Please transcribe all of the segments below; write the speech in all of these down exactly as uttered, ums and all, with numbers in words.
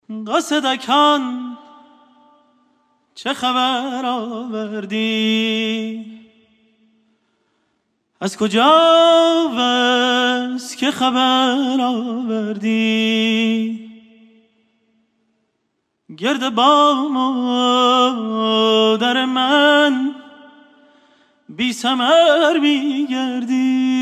قاصدکان چه خبر آوردی؟ از کجا وز که خبر آوردی؟ گرد بام و در من بی ثمر می گردی.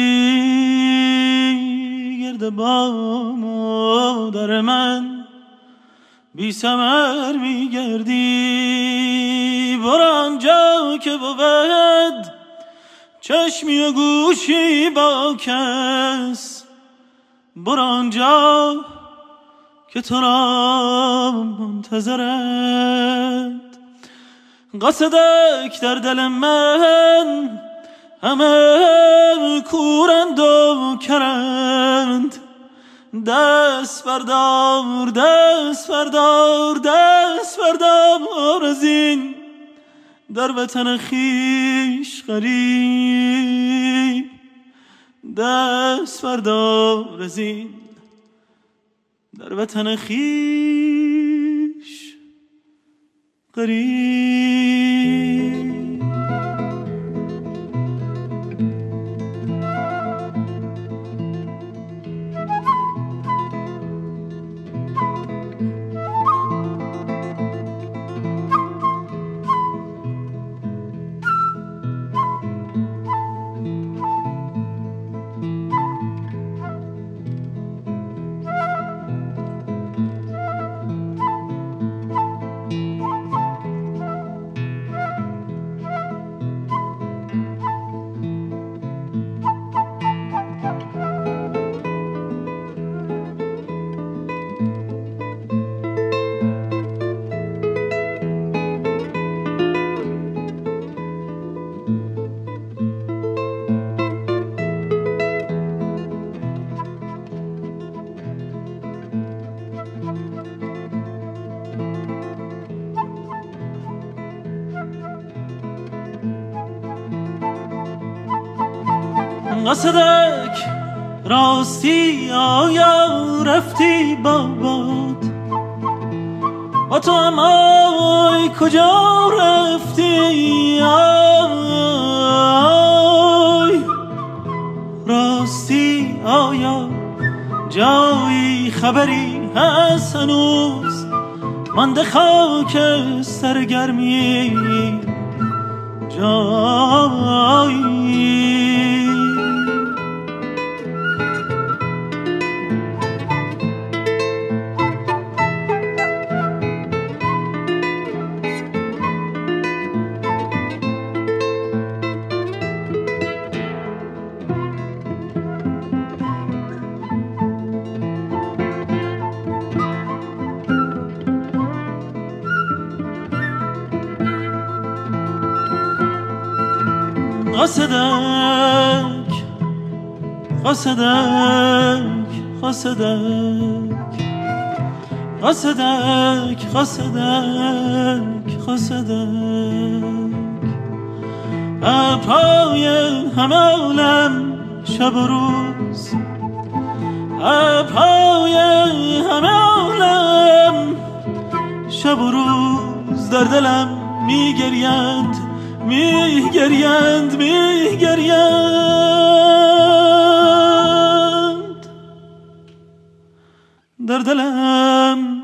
گرد بام و در من بی ثمر می گردی. برو آنجا که بود چشمی و گوشی با کس. برو آنجا که تو را منتظرند. قاصدک در دل من همه کورند و کرند. دست بردار دست بردار دست بردار از این در وطن خویش غریب. دست بردار از این در وطن خویش غریب. قاصدک راستی آیا رفتی با باد؟ با تو اما کجا رفتی؟ آی راستی آیا جایی خبری هست هنوز؟ مانده خاک سرگرمی جایی. قاصدک قاصدک قاصدک قاصدک قاصدک قاصدک ابرهای همه عالم شب و روز. ابرهای همه عالم شب و روز در دلم میگریند میگریند میگریند. در دلم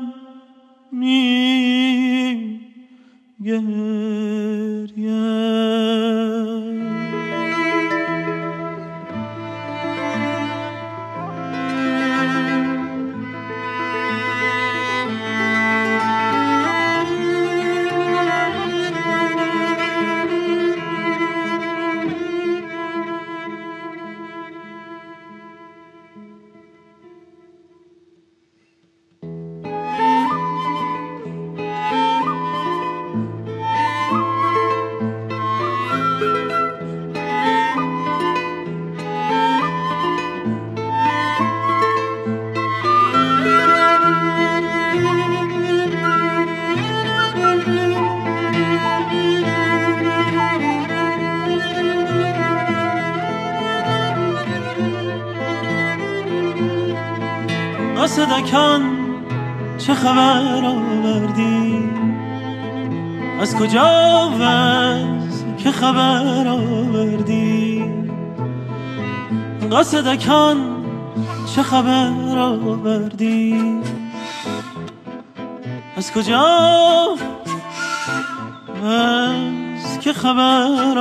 میگریند. قاصدکان چه خبر آوردی؟ از کجا و از که خبر آوردی؟ قاصدکان چه خبر آوردی؟ از کجا و از که خبر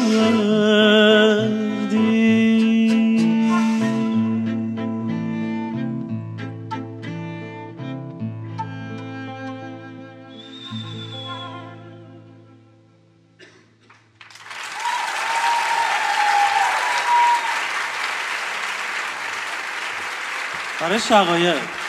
آوردی؟ برای شقایق